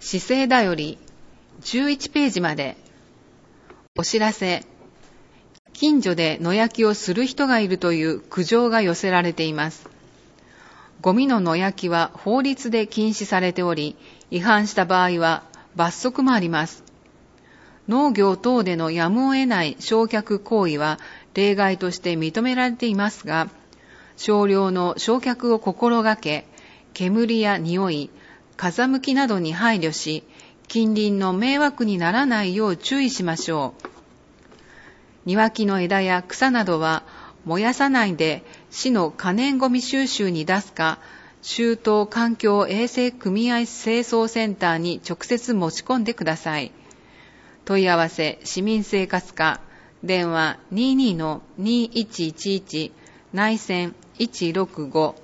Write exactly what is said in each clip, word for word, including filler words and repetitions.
市政だよりじゅういちページまで。お知らせ。近所で野焼きをする人がいるという苦情が寄せられています。ゴミの野焼きは法律で禁止されており、違反した場合は罰則もあります。農業等でのやむを得ない焼却行為は例外として認められていますが、少量の焼却を心がけ、煙や匂い、風向きなどに配慮し、近隣の迷惑にならないよう注意しましょう。庭木の枝や草などは燃やさないで市の可燃ごみ収集に出すか、州東環境衛生組合清掃センターに直接持ち込んでください。問い合わせ市民生活課、電話 にじゅうにのにいちいちいち 内線いちろくご。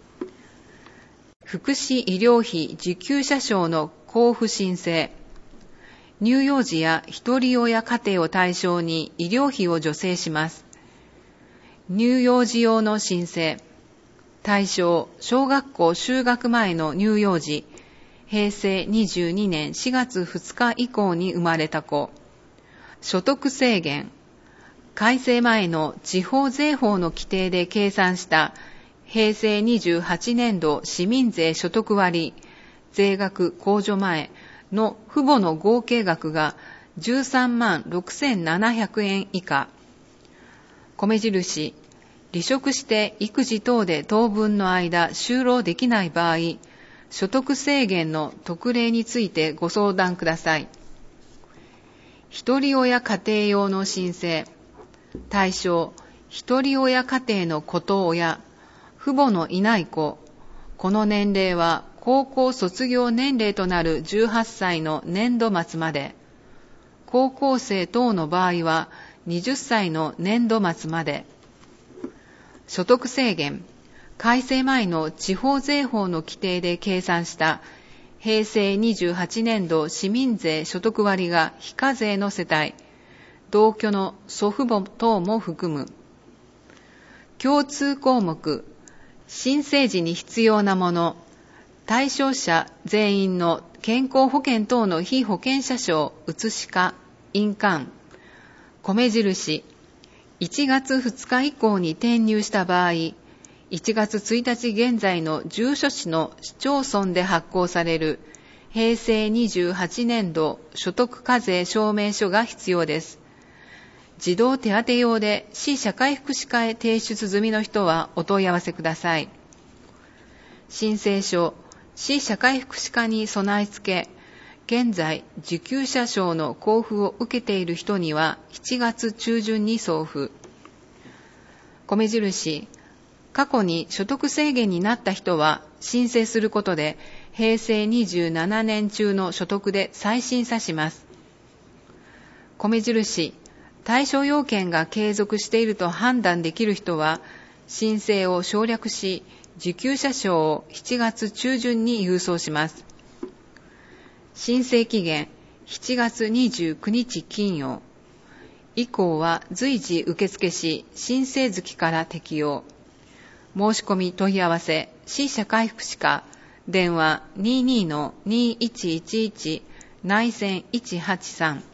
福祉医療費受給者証の交付申請。乳幼児や一人親家庭を対象に医療費を助成します。乳幼児用の申請。対象、小学校就学前の乳幼児、へいせいにじゅうにねんしがつふつか以降に生まれた子。所得制限。改正前の地方税法の規定で計算したへいせいにじゅうはちねんど市民税所得割、税額控除前の父母の合計額がじゅうさんまんろくせんななひゃくえん以下。米印、離職して育児等で当分の間就労できない場合、所得制限の特例についてご相談ください。一人親家庭用の申請。対象、一人親家庭の子と親、父母のいない子。この年齢は高校卒業年齢となるじゅうはっさいの年度末まで。高校生等の場合ははたちの年度末まで。所得制限。改正前の地方税法の規定で計算したへいせいにじゅうはちねんど市民税所得割が非課税の世帯、同居の祖父母等も含む。共通項目。申請時に必要なもの。対象者全員の健康保険等の被保険者証写しか、印鑑。米印。いちがつふつか以降に転入した場合、いちがつついたち現在の住所市の市町村で発行されるへいせいにじゅうはちねんど所得課税証明書が必要です。児童手当用で市社会福祉課へ提出済みの人はお問い合わせください。申請書、市社会福祉課に備え付け、現在受給者証の交付を受けている人にはしちがつちゅうじゅんに送付。米印、過去に所得制限になった人は申請することでへいせいにじゅうななねん中の所得で再審査します。米印、対象要件が継続していると判断できる人は申請を省略し、受給者証をしちがつちゅうじゅんに郵送します。申請期限しちがつにじゅうくにち金曜。以降は随時受付し、申請月から適用。申し込み問い合わせ、市社会福祉課、電話 にじゅうにのにいちいちいち 内線いちはちさん。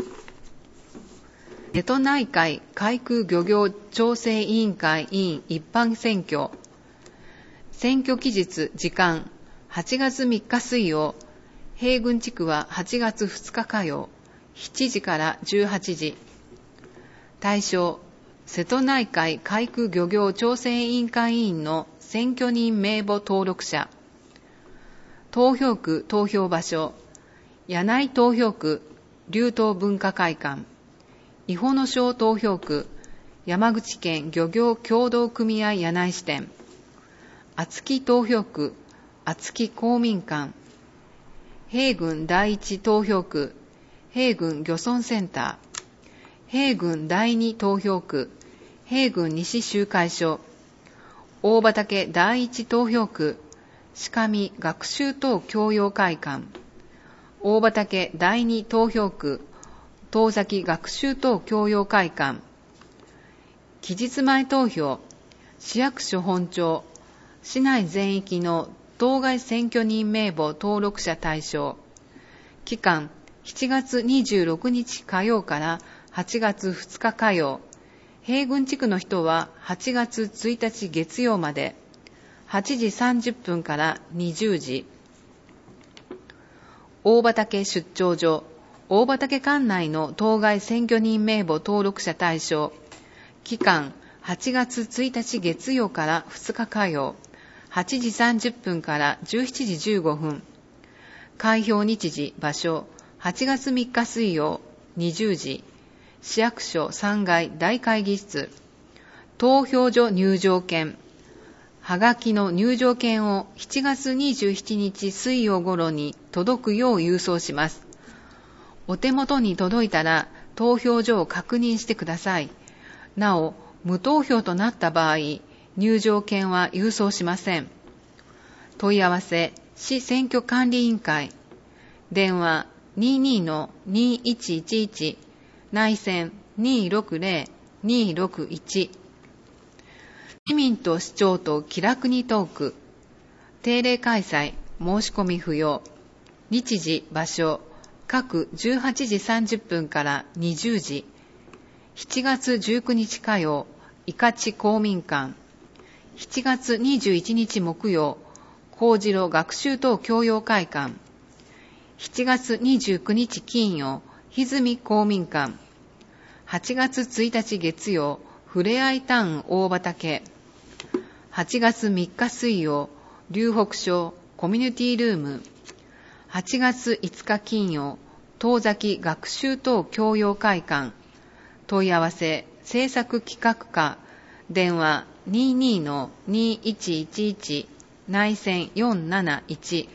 瀬戸内海海空漁業調整委員会委員一般選挙。選挙期日時間はちがつみっか水曜、平郡地区ははちがつふつか火曜、しちじからじゅうはちじ。対象、瀬戸内海海空漁業調整委員会委員の選挙人名簿登録者。投票区投票場所、柳井投票区流東文化会館。伊保野小投票区、山口県漁業協同組合柳井支店。厚木投票区、厚木公民館。平郡第一投票区、平郡漁村センター。平郡第二投票区、平郡西集会所。大畑第一投票区、鹿見学習等教養会館。大畑第二投票区、遠崎学習等教養会館。期日前投票、市役所本庁、市内全域の当該選挙人名簿登録者対象。 期間しちがつにじゅうろくにち火曜からはちがつふつか火曜。平郡地区の人ははちがつついたち月曜まではちじさんじゅっぷんからにじゅうじ。大畑出張所、大畑管内の当該選挙人名簿登録者対象。期間はちがつついたち月曜からふつか火曜、はちじさんじゅっぷんからじゅうしちじじゅうごふん。開票日時、場所、はちがつみっか水曜、にじゅうじ。市役所さんがい大会議室。投票所入場券。はがきの入場券をしちがつにじゅうしちにち水曜頃に届くよう郵送します。お手元に届いたら投票所を確認してください。なお、無投票となった場合、入場券は郵送しません。問い合わせ、市選挙管理委員会。電話 にじゅうにのにいちいちいち、内線 にーろくぜろにーろくいち。市民と市長と気楽にトーク。定例開催、申し込み不要。日時、場所、各じゅうはちじさんじゅっぷんからにじゅうじ。しちがつじゅうくにち火曜、伊香地公民館。しちがつにじゅういちにち木曜、幸次郎学習等教養会館。しちがつにじゅうくにち金曜、歪み公民館。はちがつついたち月曜、ふれあいタウン大畑。はちがつみっか水曜、龍北省コミュニティルーム。はちがついつか金曜、遠崎学習等教養会館。問い合わせ、制作企画課。電話 にじゅうにのにいちいちいち、内線よんなないち。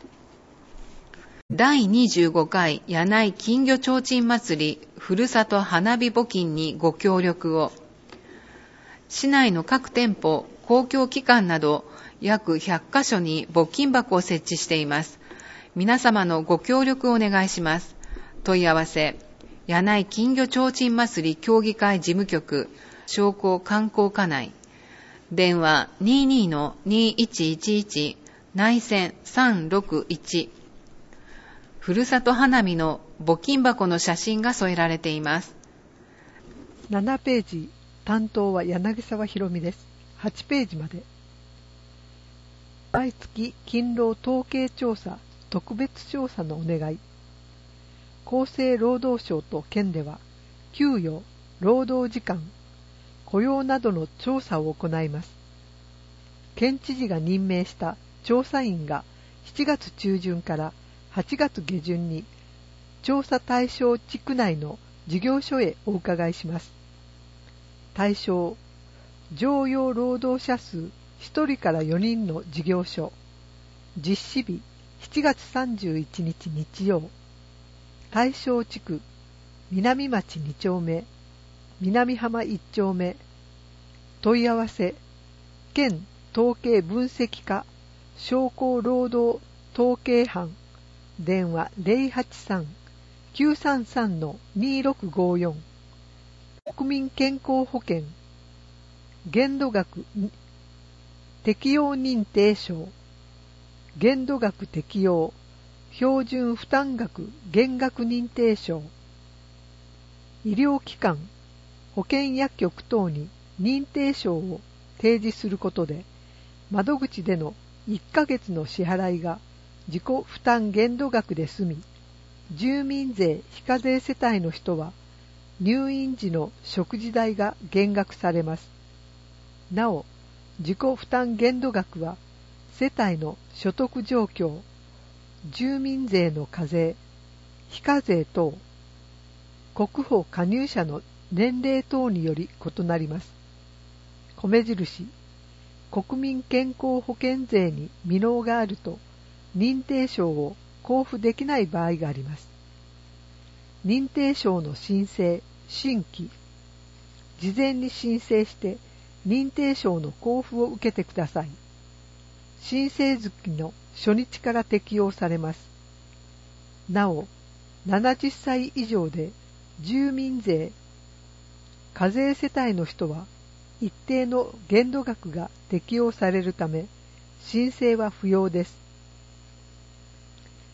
だいにじゅうごかい柳井金魚ちょうちん祭りふるさと花火募金にご協力を。市内の各店舗、公共機関など約ひゃっかしょに募金箱を設置しています。皆様のご協力をお願いします。問い合わせ、柳井金魚ちょうちん祭り協議会事務局、商工観光課内。電話 にじゅうにのにいちいちいち、内線さんろくいち。ふるさと花火の募金箱の写真が添えられています。 ななページ、担当は柳沢ひろみです。はちページまで。毎月勤労統計調査特別調査のお願い。厚生労働省と県では給与、労働時間、雇用などの調査を行います。県知事が任命した調査員がしちがつちゅうじゅんからはちがつげじゅんに調査対象地区内の事業所へお伺いします。対象、常用労働者数ひとりからよにんの事業所。実施日しちがつさんじゅういちにち日曜。対象地区、南町にちょうめ、南浜いっちょうめ。問い合わせ、県統計分析課商工労働統計班。電話 ゼロはちさん きゅうさんさん にーろくごよん。国民健康保険限度額適用認定証。限度額適用標準負担額減額認定証。医療機関保険薬局等に認定証を提示することで窓口でのいっかげつの支払いが自己負担限度額で済み、住民税非課税世帯の人は入院時の食事代が減額されます。なお、自己負担限度額は世帯の所得状況、住民税の課税、非課税等、国保加入者の年齢等により異なります。米印、国民健康保険税に未納があると認定証を交付できない場合があります。認定証の申請、新規、事前に申請して認定証の交付を受けてください。申請月の初日から適用されます。なお、ななじゅっさい以上で住民税、課税世帯の人は一定の限度額が適用されるため、申請は不要です。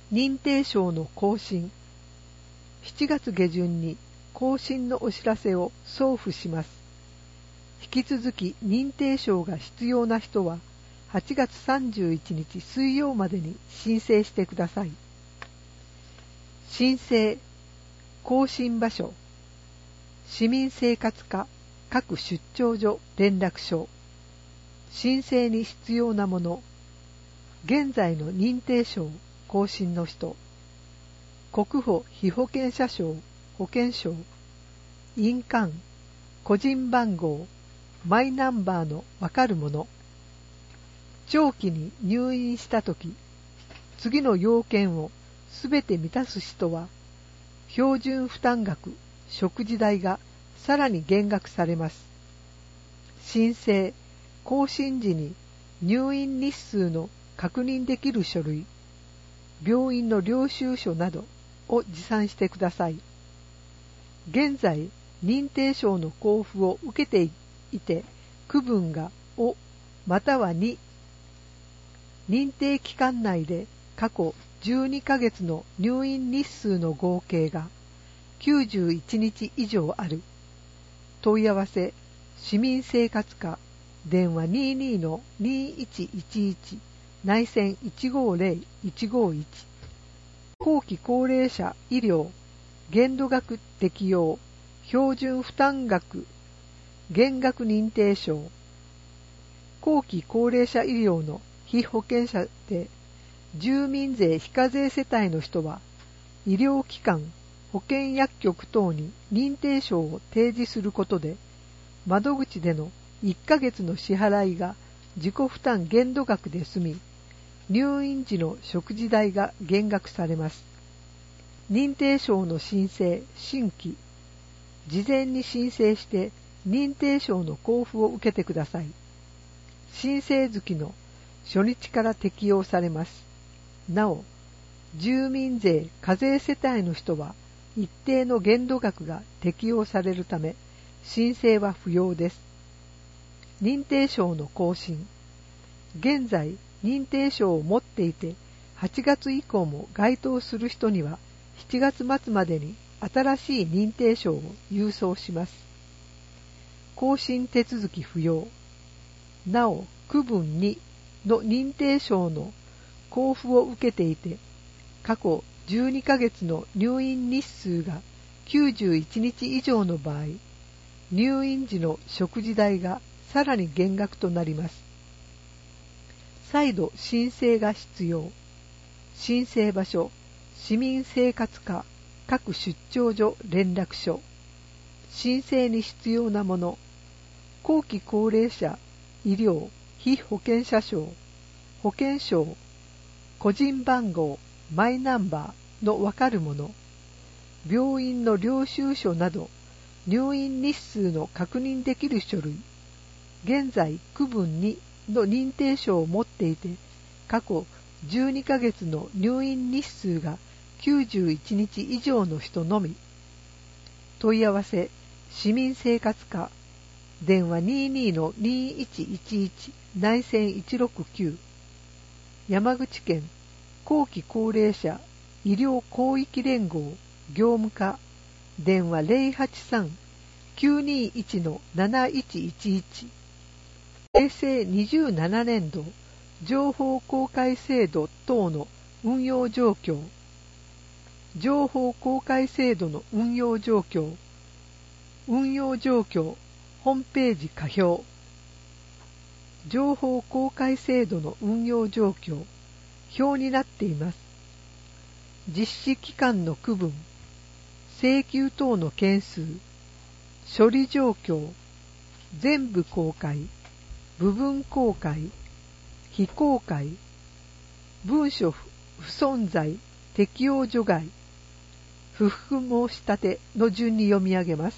認定証の更新。しちがつ下旬に更新のお知らせを送付します。引き続き認定証が必要な人ははちがつさんじゅういちにち水曜までに申請してください。申請更新場所、市民生活課各出張所連絡所。申請に必要なもの、現在の認定証更新の人、国保被保険者証保険証、印鑑、個人番号、マイナンバーのわかるもの。長期に入院したとき、次の要件をすべて満たす人は、標準負担額、食事代がさらに減額されます。申請、更新時に入院日数の確認できる書類、病院の領収書などを持参してください。現在、認定証の交付を受けていて、区分がおまたはに、認定期間内で過去じゅうにかげつの入院日数の合計がきゅうじゅういちにち以上ある。問い合わせ、市民生活課、電話 にじゅうに の にいちいちいち、内線 いちごぜろいちごいち。後期高齢者医療、限度額適用、標準負担額、減額認定証。後期高齢者医療の被保険者で、住民税非課税世帯の人は、医療機関、保険薬局等に認定証を提示することで、窓口でのいっかげつの支払いが自己負担限度額で済み、入院時の食事代が減額されます。認定証の申請、新規、事前に申請して認定証の交付を受けてください。申請月の初日から適用されます。なお、住民税課税世帯の人は一定の限度額が適用されるため、申請は不要です。認定証の更新。現在、認定証を持っていて、はちがつ以降も該当する人には、しちがつ末までに新しい認定証を郵送します。更新手続き不要。なお、区分にの認定証の交付を受けていて、過去じゅうにかげつの入院日数がきゅうじゅういちにち以上の場合、入院時の食事代がさらに減額となります。再度申請が必要。申請場所、市民生活課各出張所連絡所。申請に必要なもの、後期高齢者医療被保険者証、保険証、個人番号、マイナンバーのわかるもの、病院の領収書など入院日数の確認できる書類、現在区分にの認定証を持っていて、過去じゅうにかげつの入院日数がきゅうじゅういちにち以上の人のみ。問い合わせ、市民生活課、電話 にじゅうに の にいちいちいち、内線いちろくきゅう。山口県後期高齢者医療広域連合業務課、電話 ゼロはちさん きゅうにいち の なないちいちいち。平成にじゅうななねんど情報公開制度等の運用状況。情報公開制度の運用状況。運用状況、ホームページ下表。情報公開制度の運用状況、表になっています。実施期間の区分、請求等の件数、処理状況、全部公開、部分公開、非公開、文書不存在、適用除外、不服申し立ての順に読み上げます。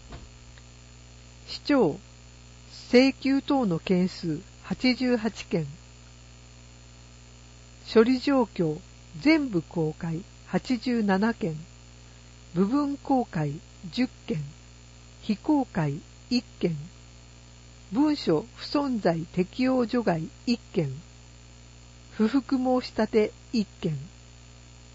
市長、請求等の件数はちじゅうはちけん、処理状況、全部公開はちじゅうななけん、部分公開じゅっけん、非公開いっけん、文書不存在適用除外いっけん、不服申し立ていっけん、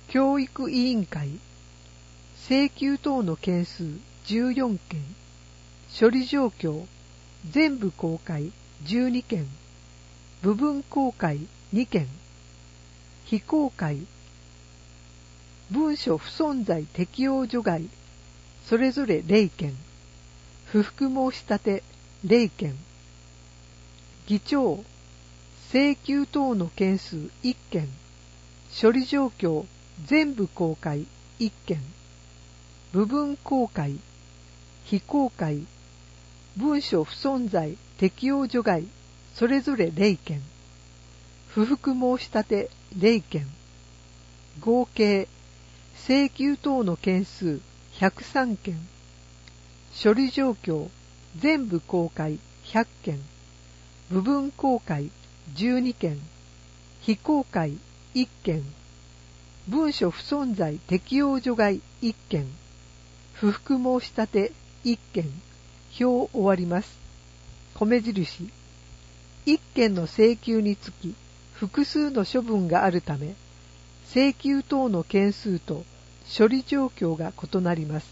教育委員会、請求等の件数じゅうよんけん、処理状況、全部公開じゅうにけん、部分公開にけん、非公開、文書不存在適用除外、それぞれれいけん、不服申し立てれいけん、議長、請求等の件数いっけん、処理状況全部公開いっけん、部分公開、非公開、文書不存在適用除外、それぞれれいけん、不服申し立てれいけん、合計、請求等の件数ひゃくさんけん、処理状況全部公開ひゃっけん、部分公開じゅうにけん、非公開いっけん、文書不存在適用除外いっけん、不服申し立ていっけん、表終わります。米印。いっけんの請求につき複数の処分があるため、請求等の件数と処理状況が異なります。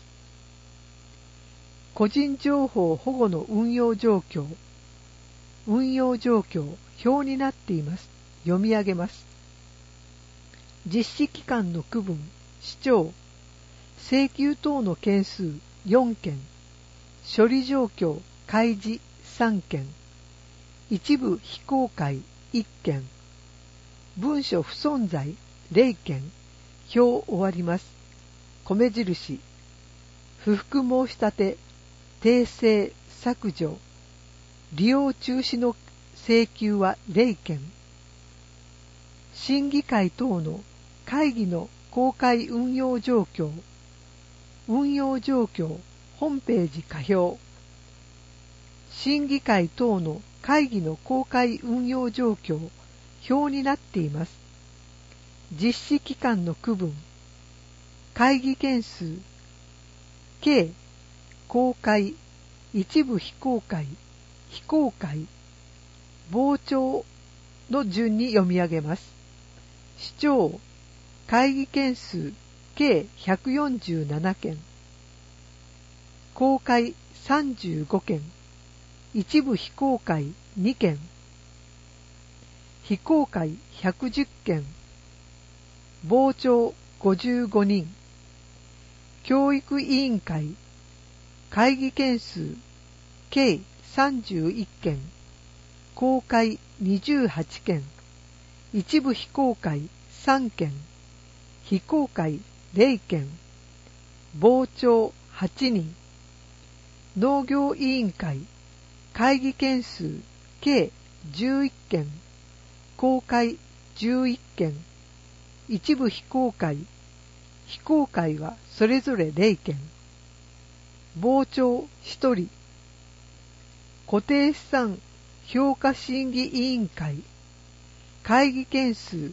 個人情報保護の運用状況。運用状況、表になっています。読み上げます。実施期間の区分、視聴、請求等の件数よんけん、処理状況、開示さんけん、一部非公開いっけん、文書不存在れいけん、表終わります。米印。不服申し立て、訂正、削除、利用中止の請求はれいけん。審議会等の会議の公開運用状況、運用状況、本ページ下表。審議会等の会議の公開運用状況、表になっています。実施期間の区分、会議件数、計、公開、一部非公開、非公開、傍聴の順に読み上げます。視聴、会議件数、計ひゃくよんじゅうななけん、公開さんじゅうごけん、一部非公開にけん、非公開ひゃくじゅっけん、傍聴ごじゅうごにん、教育委員会、会議件数、計さんじゅういっけん、公開にじゅうはちけん、一部非公開さんけん、非公開れいけん、傍聴はちにん、農業委員会、会議件数計じゅういっけん、公開じゅういっけん、一部非公開、非公開はそれぞれれいけん、傍聴ひとり、固定資産評価審議委員会、会議件数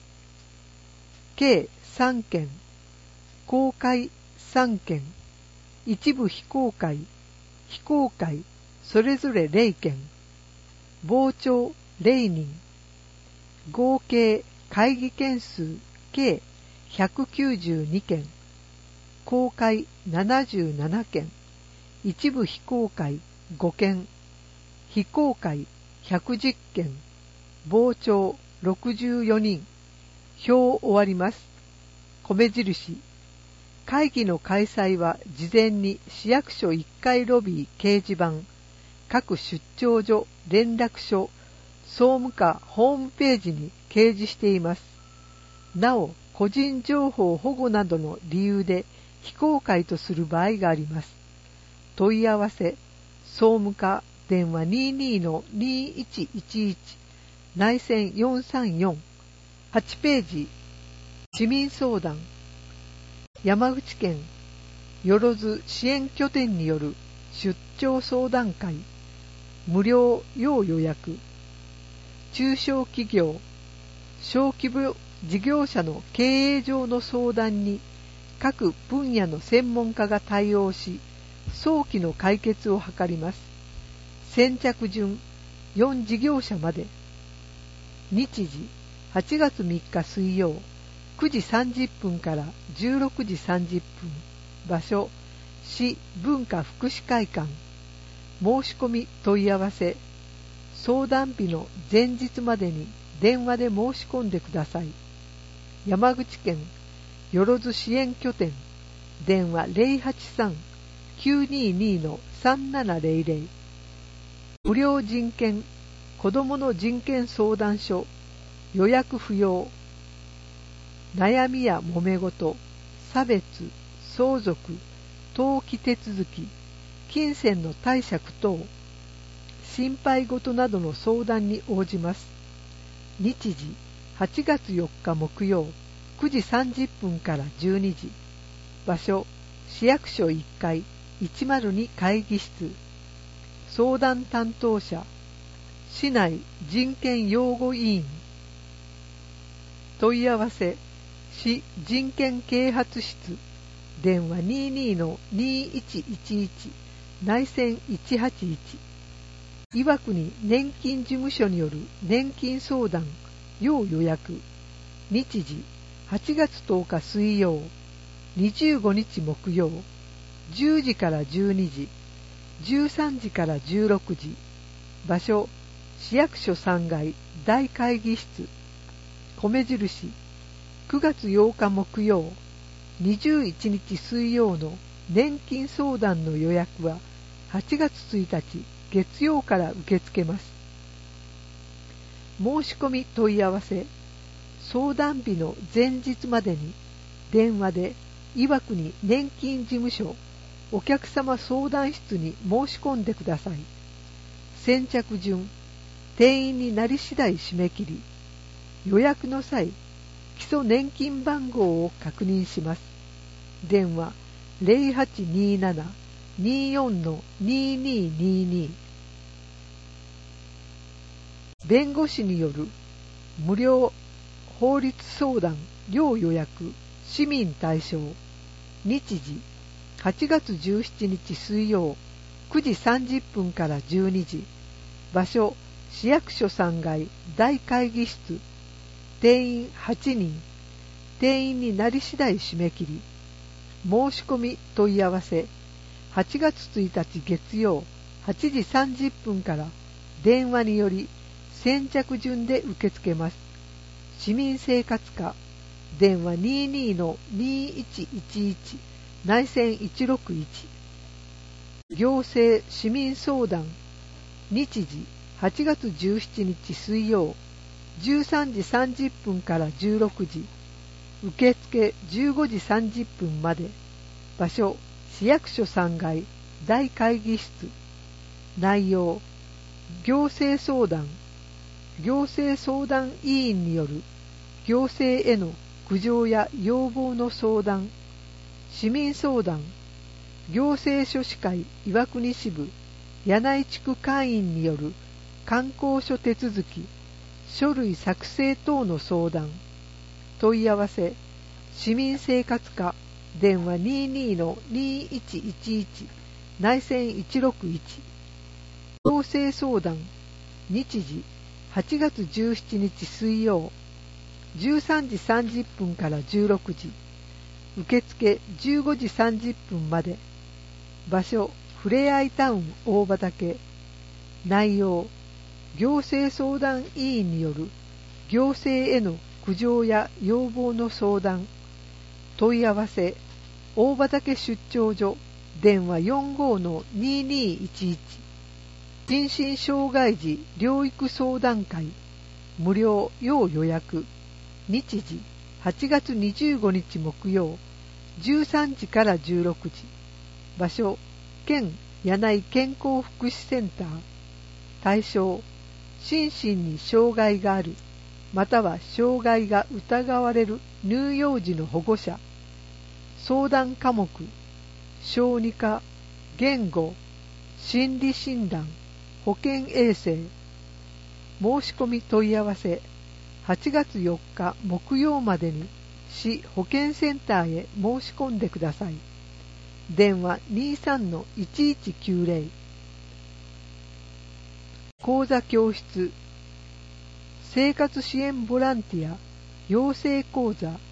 計さんけん、公開さんけん、一部非公開、非公開それぞれれいけん、傍聴れいにん、合計会議件数計ひゃくきゅうじゅうにけん、公開ななじゅうななけん、一部非公開ごけん、非公開ひゃくじゅっけん、傍聴ろくじゅうよにん、表終わります。米印。会議の開催は事前に市役所いっかいロビー掲示板、各出張所、連絡所、総務課ホームページに掲示しています。なお、個人情報保護などの理由で非公開とする場合があります。問い合わせ、総務課電話 にじゅうに の にいちいちいち 内線よんさんよん、はちページ、市民相談、山口県よろず支援拠点による出張相談会、無料要予約、中小企業、小規模事業者の経営上の相談に各分野の専門家が対応し、早期の解決を図ります。先着順よん事業者まで。日時はちがつみっか水曜、 くじさんじゅっぷんからじゅうろくじさんじゅっぷん。場所、市文化福祉会館。申し込み問い合わせ。相談日の前日までに電話で申し込んでください。山口県よろず支援拠点。電話 ゼロはちさん きゅうにに さんななゼロゼロ。無料人権子どもの人権相談所。予約不要。悩みやもめごと、差別、相続、登記手続き、金銭の貸借等、心配事などの相談に応じます。日時、はちがつよっか木曜、くじさんじゅっぷんからじゅうにじ。場所、市役所いっかい、いちまるに会議室。相談担当者、市内人権擁護委員。問い合わせ、市人権啓発室。電話 にじゅうにのにいちいちいち 内線いちはちいち。岩国年金事務所による年金相談要予約。日時、はちがつとおか水曜、にじゅうごにち木曜、じゅうじからじゅうにじ、じゅうさんじからじゅうろくじ。場所、市役所さんがい大会議室。米印、くがつようか木曜、にじゅういちにち水曜の年金相談の予約ははちがつついたち月曜から受け付けます。申し込み問い合わせ、相談日の前日までに電話で岩国年金事務所お客様相談室に申し込んでください。先着順、定員になり次第締め切り。予約の際、基礎年金番号を確認します。電話 ゼロはちにーなな にーよん にーにーにーにー。弁護士による無料法律相談要予約市民対象。日時、はちがつじゅうしちにち水曜、くじさんじゅっぷんからじゅうにじ。場所、市役所さんがい大会議室。定員はちにん。定員になり次第締め切り。申し込み問い合わせ、はちがつついたち月曜はちじさんじゅっぷんから電話により先着順で受け付けます。市民生活課、電話 にじゅうにのにいちいちいち 内線いちろくいち。行政市民相談。日時、はちがつじゅうしちにち水曜、じゅうさんじさんじゅっぷんからじゅうろくじ。受付じゅうごじさんじゅっぷんまで。場所、市役所さんがい大会議室。内容、行政相談。行政相談委員による行政への苦情や要望の相談。市民相談。行政書士会岩国支部柳井地区会員による観光所手続き、書類作成等の相談。問い合わせ、市民生活課、電話 にじゅうにのにいちいちいち 内線いちろくいち。行政相談。日時、はちがつじゅうしちにち水曜、じゅうさんじさんじゅっぷんからじゅうろくじ。受付じゅうごじさんじゅっぷんまで。場所、ふれあいタウン大畑。内容、行政相談委員による行政への苦情や要望の相談。問い合わせ、大畑出張所、電話 よんごのににいちいち。心身障害児療育相談会、無料要予約。日時、はちがつにじゅうごにち木曜、じゅうさんじからじゅうろくじ。場所、県柳井健康福祉センター。対象、心身に障害がある、または障害が疑われる乳幼児の保護者。相談科目、小児科、言語、心理診断、保健衛生。申し込み問い合わせ、はちがつよっか木曜までに市保健センターへ申し込んでください。電話 にじゅうさんのいちいちきゅうゼロ。講座教室、生活支援ボランティア養成講座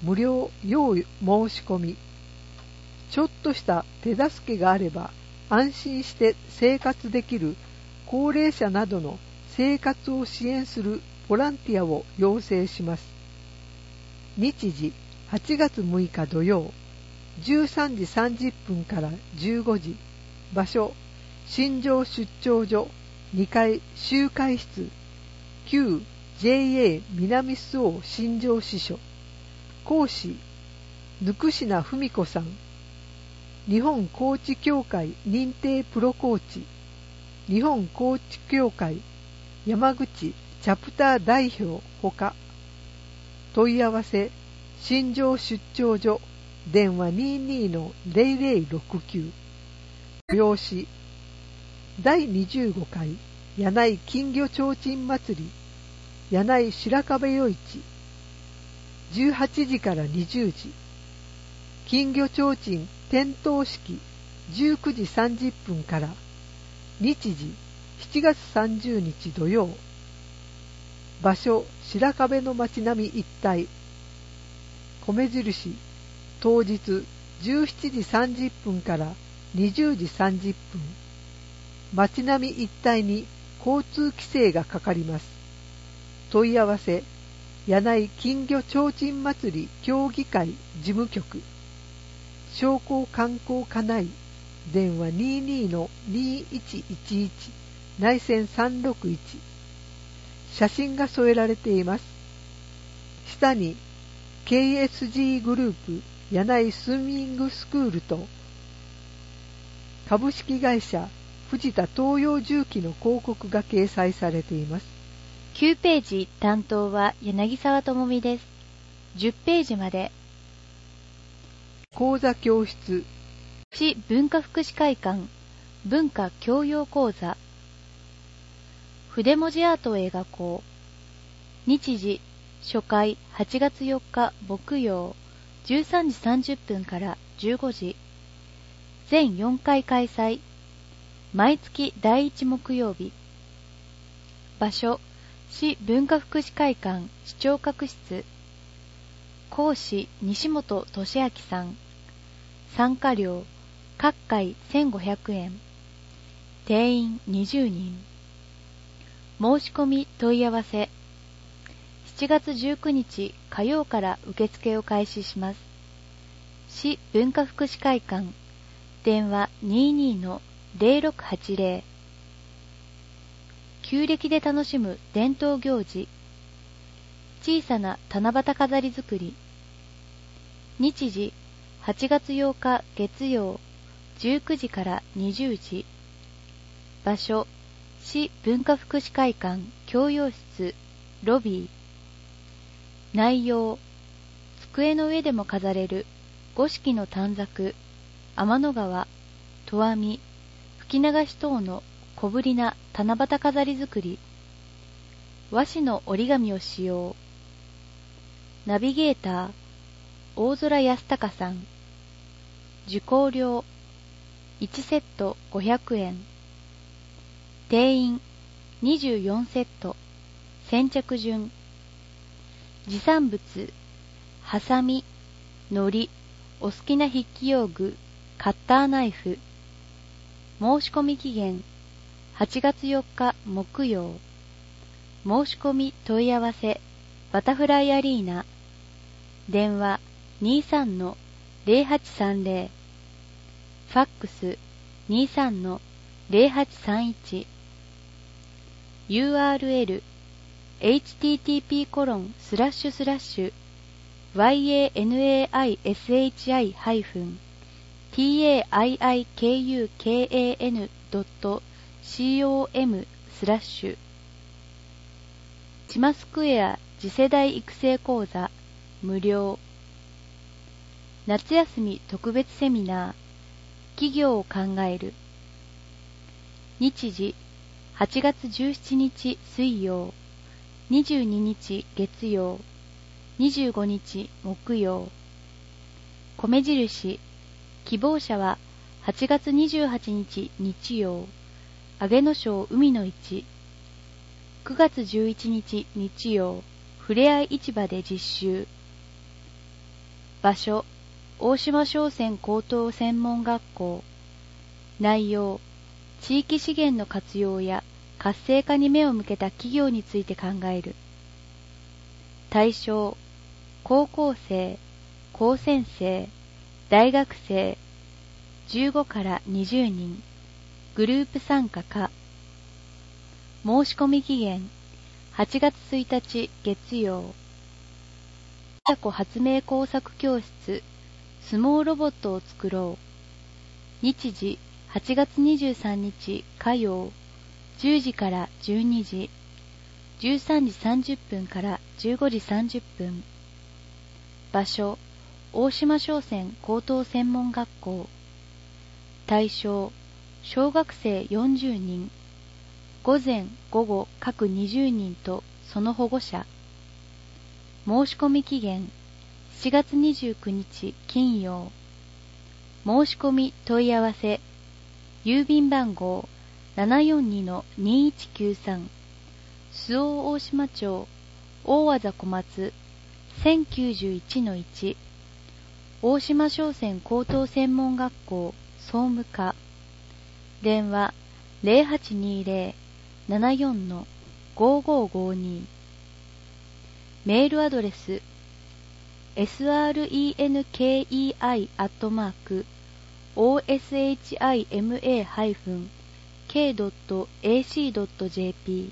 無料要申し込み。ちょっとした手助けがあれば安心して生活できる高齢者などの生活を支援するボランティアを要請します。日時はちがつむいか土曜、じゅうさんじさんじゅっぷんからじゅうごじ。場所、新庄出張所にかい集会室、旧 ジェイエー 南周防新庄支所。講師、温品文子さん。日本コーチ協会認定プロコーチ、日本コーチ協会山口チャプター代表ほか。問い合わせ、新庄出張所、電話 にじゅうにのゼロゼロろくきゅう。催し、だいにじゅうごかい柳井金魚ちょうちん祭り、柳井白壁夜市、じゅうはちじからにじゅうじ。金魚ちょうちん点灯式じゅうくじさんじゅっぷんから。日時しちがつさんじゅうにち土曜。場所、白壁の町並み一帯。米印、当日じゅうしちじさんじゅっぷんからにじゅうじさんじゅっぷん。町並み一帯に交通規制がかかります。問い合わせ、柳井金魚ちょうちん祭り協議会事務局。商工観光課内、電話 にじゅうにのにいちいちいち 内線さんろくいち。写真が添えられています。下に ケーエスジー グループ柳井スイミングスクールと株式会社藤田東洋重機の広告が掲載されています。 きゅうページ担当は柳沢智美です。じゅっページまで。 講座教室、 市文化福祉会館文化教養講座、筆文字アートを描こう。日時初回はちがつよっか木曜じゅうさんじさんじゅっぷんからじゅうごじ。全よんかい開催。毎月だいいち木曜日。場所、市文化福祉会館視聴覚室。講師西本俊明さん。参加料各回せんごひゃくえん。定員にじゅうにん。申し込み問い合わせ。しちがつじゅうくにち火曜から受付を開始します。市文化福祉会館電話 にじゅうにのゼロろくはちゼロ。旧暦で楽しむ伝統行事。小さな七夕飾り作り。日時はちがつようか月曜じゅうくじからにじゅうじ。場所、市文化福祉会館教養室ロビー。内容、机の上でも飾れる五色の短冊、天の川、投網、吹き流し等の小ぶりな七夕飾り作り。和紙の折り紙を使用。ナビゲーター、大空康隆さん。受講料いちセットごひゃくえん。定員にじゅうよんセット。先着順。持参物、ハサミ、のり、お好きな筆記用具、カッターナイフ。申し込み期限はちがつよっか木曜。申し込み問い合わせ、バタフライアリーナ。電話 にじゅうさんのゼロはちさんゼロ。ファックス にじゅうさんのゼロはちさんいち。ユーアールエル エイチティーティーピーコロンスラッシュスラッシュワイエーエヌエーアイエスエイチアイハイフンティーエーアイアイケーユーケーエーエヌドットシーオーエムスラッシュチマスクエア次世代育成講座無料。夏休み特別セミナー企業を考える。日時はちがつじゅうしちにち水曜、にじゅうににち月曜、にじゅうごにち木曜。米印、希望者ははちがつにじゅうはちにち日曜、上野省海の市。くがつじゅういちにち日曜、ふれあい市場で実習。 場所、大島商船高等専門学校。内容、地域資源の活用や活性化に目を向けた企業について考える。対象、高校生、高専生、大学生、じゅうごからにじゅうにん、グループ参加可。申し込み期限、はちがつついたち月曜。親子発明工作教室、相撲ロボットを作ろう。日時、はちがつにじゅうさんにち火曜、じゅうじからじゅうにじ、じゅうさんじさんじゅっぷんからじゅうごじさんじゅっぷん。場所、大島商船高等専門学校。対象、小学生よんじゅうにん、午前午後各にじゅうにんとその保護者。申し込み期限、しちがつにじゅうくにち金曜。申し込み問い合わせ、郵便番号 ななよんにのにいちきゅうさん、周防大島町大字小松 せんきゅうじゅういちのいち、大島商船高等専門学校総務課。電話 ゼロはちにゼロ ななよん ごごごに。メールアドレス エスアールイーエヌケーイーアイ アットマーク オーエスエイチアイエムエー ケー ドット エーシー ドット ジェーピー。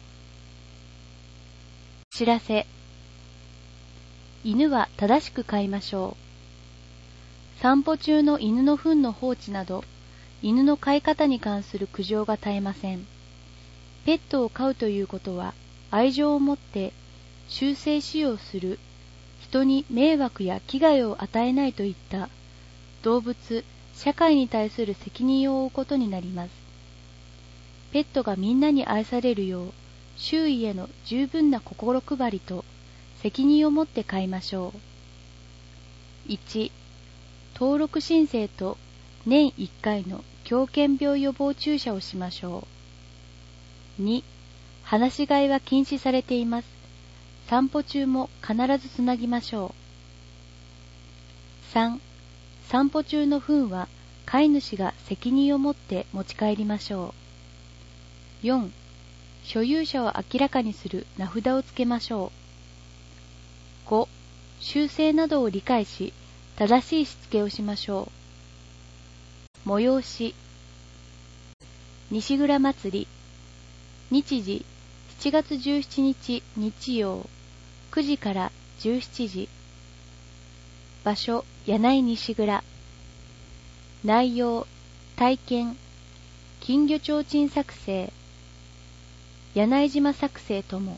知らせ。犬は正しく飼いましょう。散歩中の犬の糞の放置など、犬の飼い方に関する苦情が絶えません。ペットを飼うということは、愛情を持って修正使用する、人に迷惑や危害を与えないといった動物、社会に対する責任を負うことになります。ペットがみんなに愛されるよう、周囲への十分な心配りと責任を持って飼いましょう。いち、登録申請と年いっかいの狂犬病予防注射をしましょう。に、放し飼いは禁止されています。散歩中も必ずつなぎましょう。さん、散歩中の糞は飼い主が責任を持って持ち帰りましょう。よん、所有者を明らかにする名札をつけましょう。ご、習性などを理解し、正しいしつけをしましょう。催し。西蔵祭り。日時、しちがつじゅうしちにち日曜、くじからじゅうしちじ。場所、柳井西蔵。内容、体験、金魚提灯作成、柳井島作成とも。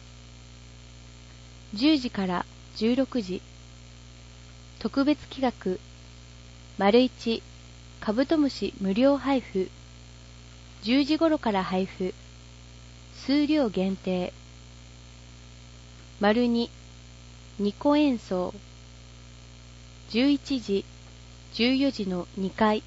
じゅうじからじゅうろくじ。特別企画、丸一、カブトムシ無料配布。じゅうじ頃から配布。数量限定。丸二、にこ演奏。じゅういちじ、じゅうよじのにかい。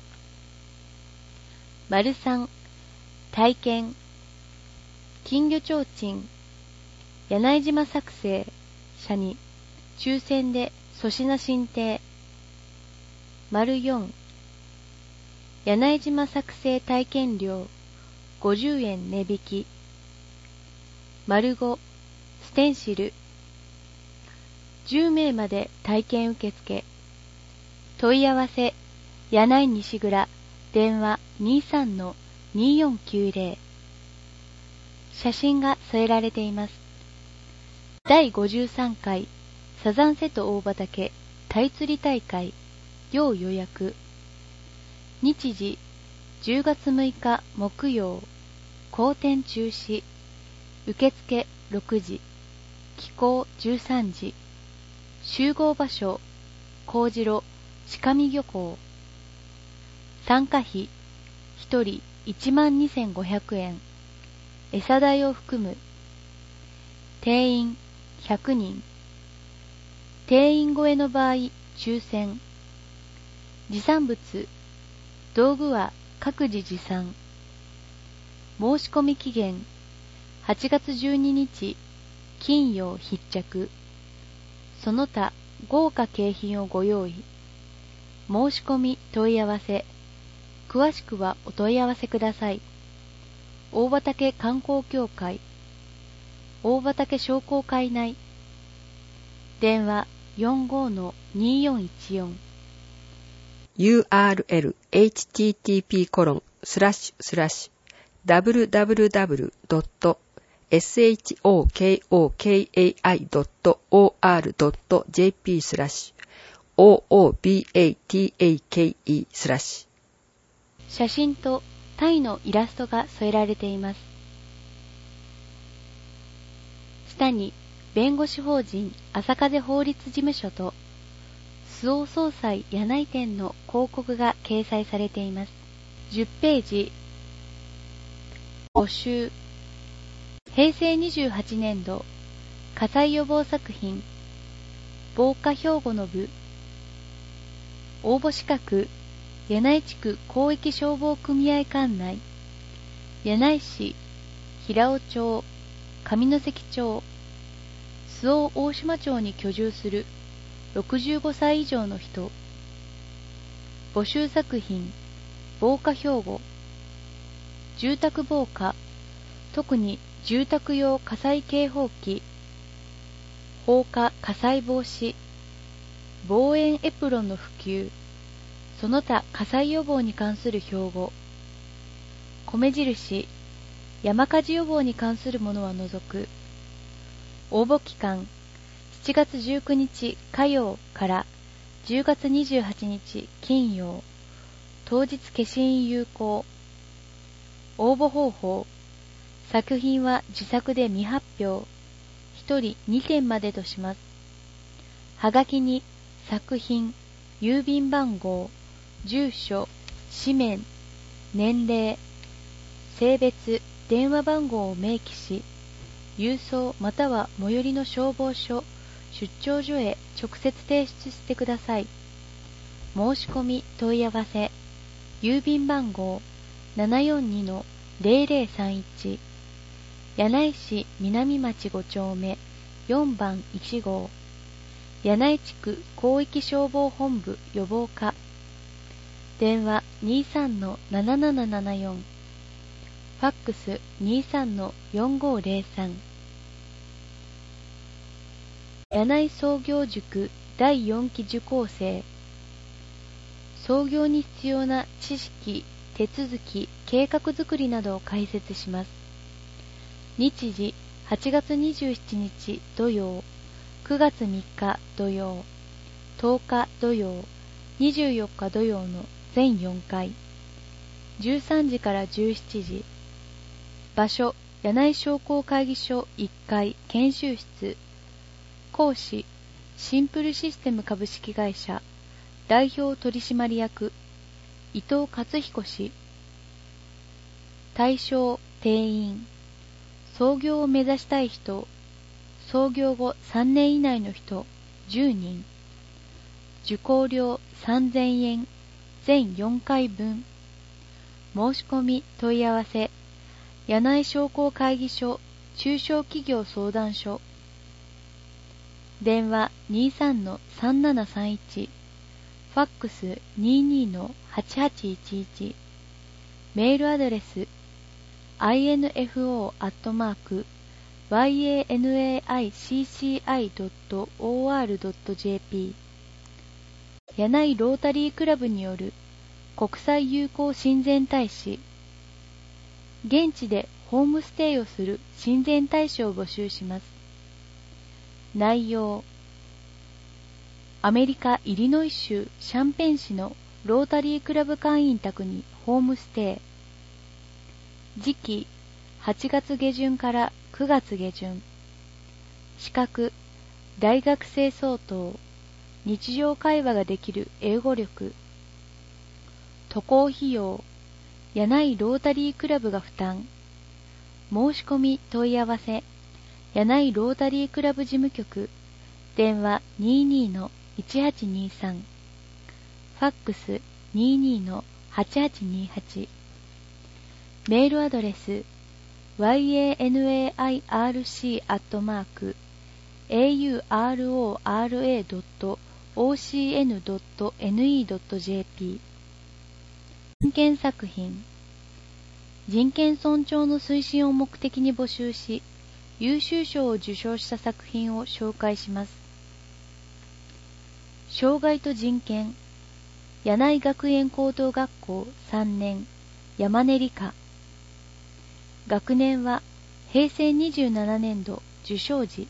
丸三、体験。金魚提灯、柳井島作成、社に、抽選で粗品進呈。丸四、柳井島作成体験料、ごじゅうえん値引き。丸五、ステンシル。じゅうめいまで体験受付。問い合わせ、柳井西蔵、電話 にさんのによんきゅうゼロ。写真が添えられています。だいごじゅうさんかいサザン瀬戸大畑タイ釣り大会、要予約。日時、じゅうがつむいか木曜、後天中止。受付ろくじ、帰港じゅうさんじ。集合場所、幸次郎鹿見漁港。参加費、ひとりいちまんにせんごひゃくえん。餌代を含む。定員ひゃくにん。定員超えの場合、抽選。持参物、道具は各自持参。申し込み期限、はちがつじゅうににち金曜必着。その他豪華景品をご用意。申し込み問い合わせ。詳しくはお問い合わせください。大畑観光協会大畑商工会内。電話 よんごのによんいちよん。 ユーアールエル エイチティーティーピー コロンスラッシュスラッシュ ダブリュダブリュダブリュドットショコドットオーアールドットジェーピー スラッシュ オーオービーエーティーエーケーイー スラッシュ。 写真とタイのイラストが添えられています。下に弁護士法人朝風法律事務所と周防総裁柳井店の広告が掲載されています。じゅっページ。募集。平成にじゅうはちねん度火災予防作品防火兵庫の部。応募資格柳井地区広域消防組合管内、柳井市、平尾町、上関町、周防大島町に居住するろくじゅうごさい以上の人。募集作品防火兵庫。住宅防火、特に住宅用火災警報器、放火火災防止、防煙エプロンの普及、その他火災予防に関する標語。米印、山火事予防に関するものは除く。応募期間、しちがつじゅうくにち火曜からじゅうがつにじゅうはちにち金曜。当日消印有効。応募方法。作品は自作で未発表。ひとりにてんまでとします。はがきに作品、郵便番号、住所、氏名、年齢、性別、電話番号を明記し、郵送または最寄りの消防署、出張所へ直接提出してください。申し込み問い合わせ。郵便番号 ななよんにのゼロゼロさんいち、柳井市南町ごちょうめよんばんいちごう、柳井地区広域消防本部予防課。電話 にじゅうさんのななななななよん、ファックス にじゅうさんのよんごゼロさん。柳井創業塾だいよんき受講生。創業に必要な知識、手続き、計画づくりなどを解説します。日時はちがつにじゅうしちにち土曜、くがつみっか土曜、とおか土曜、にじゅうよっか土曜の全よんかい、じゅうさんじからじゅうしちじ。場所、柳井商工会議所いっかい研修室。講師、シンプルシステム株式会社代表取締役伊藤勝彦氏。対象定員、創業を目指したい人、創業後さんねん以内の人じゅうにん。受講料さんぜんえん、全よんかいぶん。申し込み問い合わせ。柳井商工会議所中小企業相談所。電話 にじゅうさんのさんななさんいち、ファックス にじゅうにのはちはちいちいち。メールアドレス アイエヌエフオー アットマーク ワイエーエヌエーアイシーシーアイ ドット オーアール ドット ジェーピー。柳井ロータリークラブによる国際友好親善大使。現地でホームステイをする親善大使を募集します。内容。アメリカ・イリノイ州シャンペン市のロータリークラブ会員宅にホームステイ。時期、はちがつげじゅんからくがつげじゅん。資格、大学生相当。日常会話ができる英語力。渡航費用、柳井ロータリークラブが負担。申し込み問い合わせ。柳井ロータリークラブ事務局。電話 にじゅうにのいちはちにさん。ファックス にじゅうにのはちはちにはち。メールアドレス ワイエーエヌエーアイアールシー アットマークエーユーアールオーアールエードットオーシーエヌドットエヌイードットジェーピー 人権作品。人権尊重の推進を目的に募集し、優秀賞を受賞した作品を紹介します。障害と人権、柳井学園高等学校さんねん、山根理香。学年はへいせいにじゅうななねんど受賞時。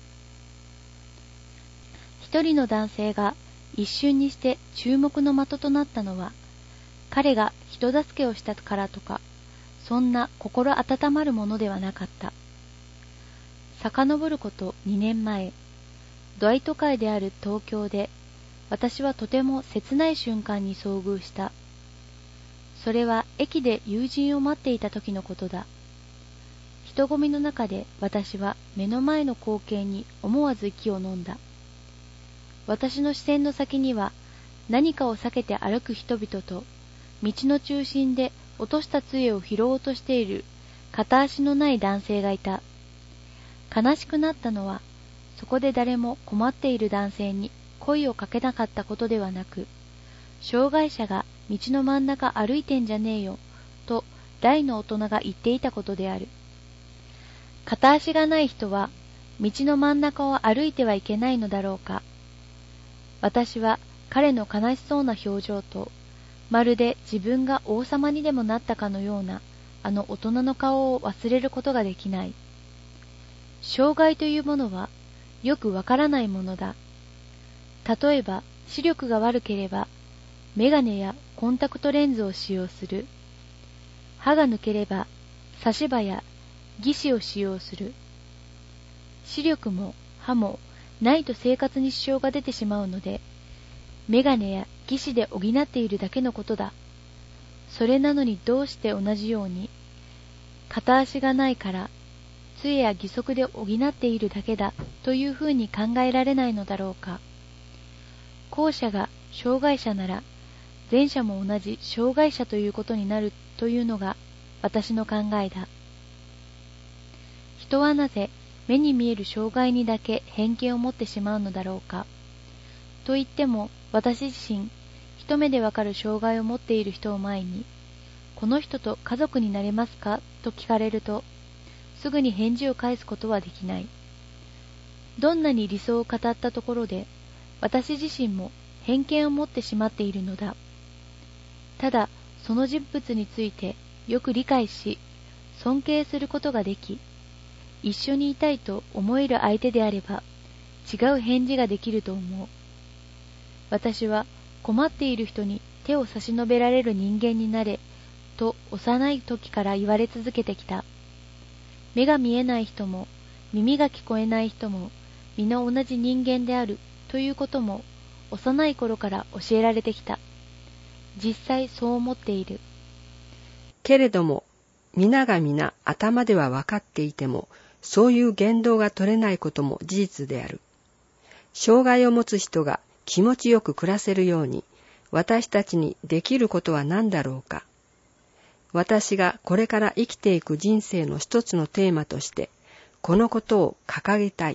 一人の男性が一瞬にして注目の的となったのは、彼が人助けをしたからとか、そんな心温まるものではなかった。遡ることにねんまえ、大都会である東京で、私はとても切ない瞬間に遭遇した。それは駅で友人を待っていた時のことだ。人混みの中で私は目の前の光景に思わず息を飲んだ。私の視線の先には何かを避けて歩く人々と、道の中心で落とした杖を拾おうとしている片足のない男性がいた。悲しくなったのは、そこで誰も困っている男性に声をかけなかったことではなく、障害者が道の真ん中歩いてんじゃねえよ、と大の大人が言っていたことである。片足がない人は、道の真ん中を歩いてはいけないのだろうか。私は彼の悲しそうな表情と、まるで自分が王様にでもなったかのような、あの大人の顔を忘れることができない。障害というものは、よくわからないものだ。例えば、視力が悪ければ、メガネやコンタクトレンズを使用する。歯が抜ければ、差し歯や義歯を使用する。視力も歯もないと生活に支障が出てしまうので、メガネや義歯で補っているだけのことだ。それなのにどうして同じように、片足がないから、杖や義足で補っているだけだというふうに考えられないのだろうか。後者が障害者なら、前者も同じ障害者ということになるというのが私の考えだ。人はなぜ目に見える障害にだけ偏見を持ってしまうのだろうか。と言っても私自身、一目でわかる障害を持っている人を前に、この人と家族になれますかと聞かれると、すぐに返事を返すことはできない。どんなに理想を語ったところで、私自身も偏見を持ってしまっているのだ。ただ、その人物についてよく理解し、尊敬することができ、一緒にいたいと思える相手であれば、違う返事ができると思う。私は困っている人に手を差し伸べられる人間になれ、と幼い時から言われ続けてきた。目が見えない人も、耳が聞こえない人も、皆同じ人間であるということも、幼い頃から教えられてきた。実際そう思っている。 けれども、皆が皆頭では分かっていても、そういう言動が取れないことも事実である。障害を持つ人が気持ちよく暮らせるように、私たちにできることは何だろうか。私がこれから生きていく人生の一つのテーマとして、このことを掲げたい。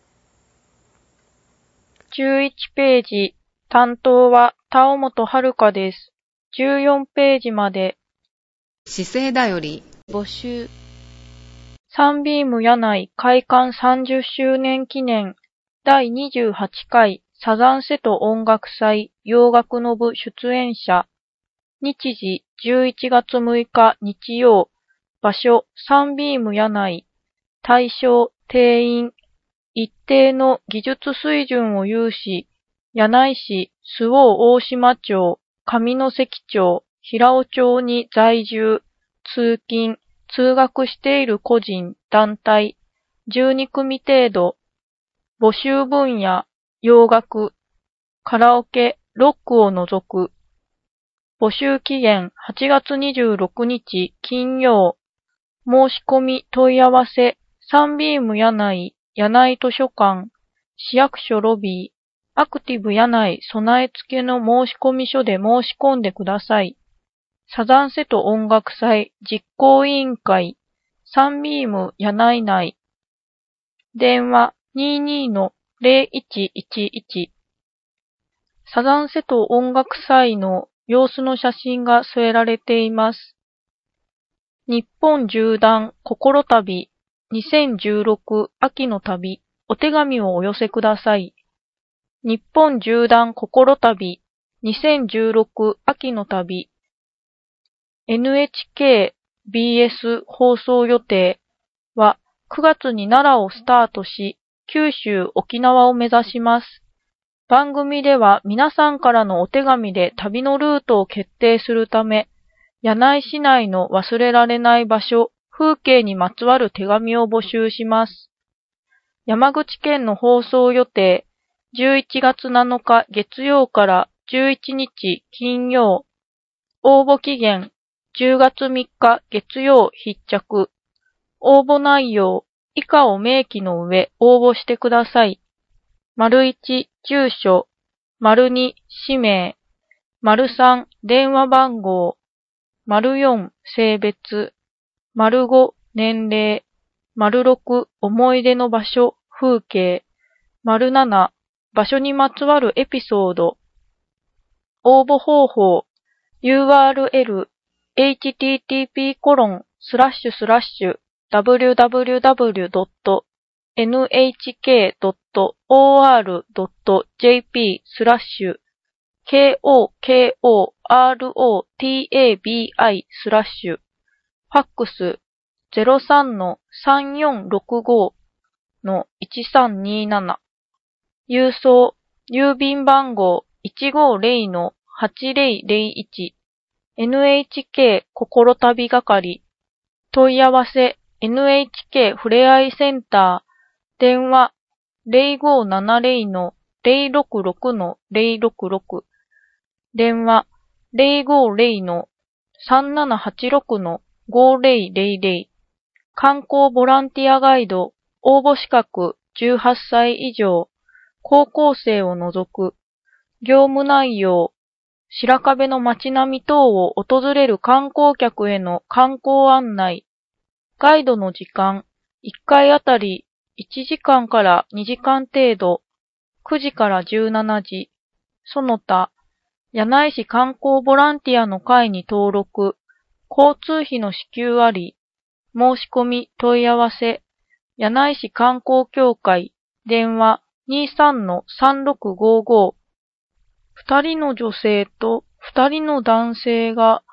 じゅういちページ、担当は田尾本遥です。じゅうよんページまで。 姿勢だより、 募集。 サンビーム柳井開館さんじゅっしゅうねん記念だいにじゅうはちかいサザン瀬戸音楽祭洋楽の部出演者。日時じゅういちがつむいか日曜。場所サンビーム柳井。対象定員。一定の技術水準を有し、柳井市周防大島町、上関町、平尾町に在住、通勤、通学している個人、団体、じゅうにくみ程度。募集分野、洋楽、カラオケ、ロックを除く。募集期限はちがつにじゅうろくにち金曜。申し込み問い合わせ、サンビーム柳井、柳井図書館、市役所ロビー、アクティブ柳井備え付けの申し込み書で申し込んでください。サザン瀬戸音楽祭実行委員会、サンビーム柳井内。電話にじゅうにのゼロいちいちいち。サザン瀬戸音楽祭の様子の写真が添えられています。日本縦断心旅にせんじゅうろく秋の旅、お手紙をお寄せください。日本縦断心旅にせんじゅうろく秋の旅、エヌエイチケービーエス 放送予定はくがつに奈良をスタートし、九州、沖縄を目指します。番組では皆さんからのお手紙で旅のルートを決定するため、柳井市内の忘れられない場所、風景にまつわる手紙を募集します。山口県の放送予定、じゅういちがつなのか月曜からじゅういちにち金曜、応募期限じゅうがつみっか月曜必着、応募内容以下を明記の上応募してください。丸いち、住所、丸に、氏名、丸さん、電話番号、丸よん、性別、丸ご、年齢、丸ろく、思い出の場所、風景、丸なな、場所にまつわるエピソード。応募方法、ユーアールエル、エイチティーティーピーコロンスラッシュスラッシュダブリューダブリューダブリュードットエヌエイチケードットオーアールドットジェーピースラッシュケーオーケーオーアールオーティーエービーアイスラッシュファックス ゼロさんのさんよんろくごのいちさんになな 郵送郵便番号 いちごゼロのはちゼロゼロいち エヌエイチケー 心旅係問い合わせ エヌエイチケー ふれあいセンター電話 ゼロごななゼロのゼロろくろくのゼロろくろく 電話 ゼロごゼロのさんななはちろくのごゼロゼロゼロ 観光ボランティアガイド応募資格じゅうはっさい以上高校生を除く業務内容白壁の街並み等を訪れる観光客への観光案内ガイドの時間いっかいあたりいちじかんからにじかん程度、くじからじゅうしちじ、その他、柳井市観光ボランティアの会に登録、交通費の支給あり、申し込み問い合わせ、柳井市観光協会、電話 にじゅうさんのさんろくごご、二人の女性と二人の男性が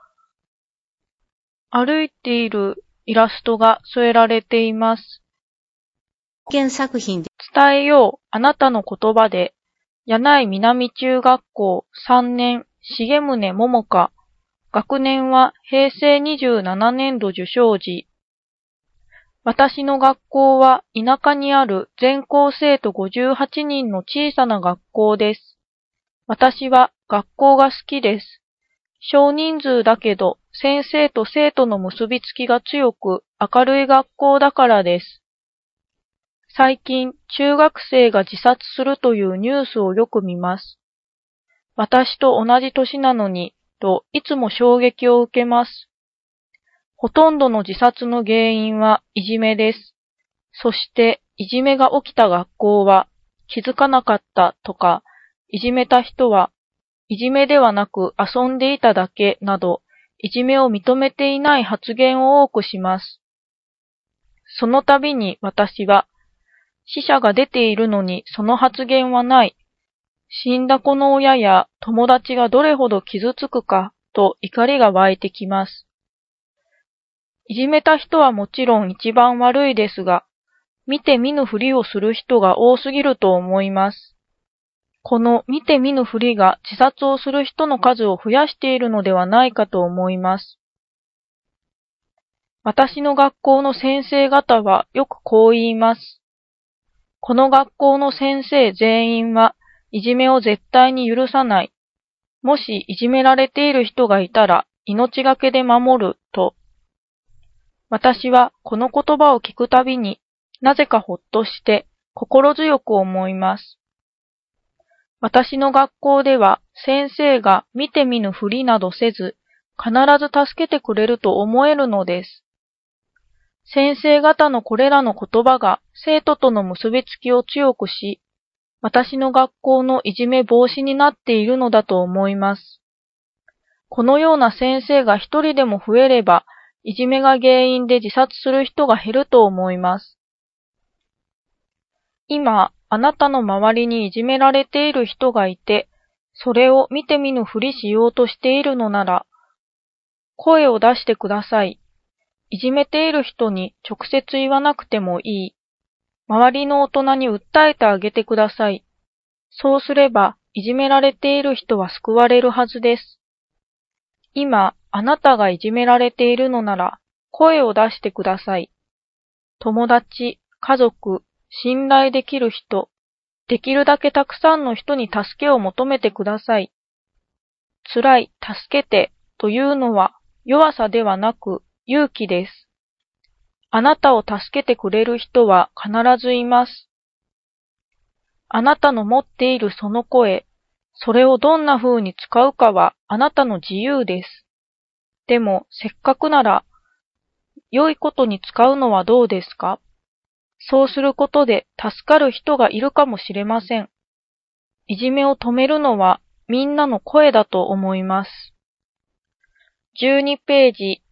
歩いているイラストが添えられています。 作品で伝えようあなたの言葉で柳井南中学校さんねん重宗桃香学年はへいせいにじゅうななねんど受賞時私の学校は田舎にある全校生徒ごじゅうはちにんの小さな学校です。私は学校が好きです。少人数だけど先生と生徒の結びつきが強く明るい学校だからです。最近、中学生が自殺するというニュースをよく見ます。私と同じ年なのに、といつも衝撃を受けます。ほとんどの自殺の原因はいじめです。そして、いじめが起きた学校は気づかなかったとか、いじめた人はいじめではなく遊んでいただけなど、いじめを認めていない発言を多くします。その度に私は、死者が出ているのにその発言はない。死んだ子の親や友達がどれほど傷つくかと怒りが湧いてきます。いじめた人はもちろん一番悪いですが、見て見ぬふりをする人が多すぎると思います。この見て見ぬふりが自殺をする人の数を増やしているのではないかと思います。私の学校の先生方はよくこう言います。この学校の先生全員はいじめを絶対に許さない。もしいじめられている人がいたら命がけで守ると。私はこの言葉を聞くたびになぜかほっとして心強く思います。私の学校では先生が見て見ぬふりなどせず必ず助けてくれると思えるのです。 先生方のこれらの言葉が生徒との結びつきを強くし、私の学校のいじめ防止になっているのだと思います。このような先生が一人でも増えれば、いじめが原因で自殺する人が減ると思います。今、あなたの周りにいじめられている人がいて、それを見て見ぬふりしようとしているのなら、声を出してください。いじめている人に直接言わなくてもいい。周りの大人に訴えてあげてください。そうすれば、いじめられている人は救われるはずです。今、あなたがいじめられているのなら、声を出してください。友達、家族、信頼できる人、できるだけたくさんの人に助けを求めてください。辛い、助けて、というのは弱さではなく勇気です。あなたを助けてくれる人は必ずいます。あなたの持っているその声、それをどんな風に使うかはあなたの自由です。でも、せっかくなら、良いことに使うのはどうですか？そうすることで助かる人がいるかもしれません。いじめを止めるのはみんなの声だと思います。じゅうにページ、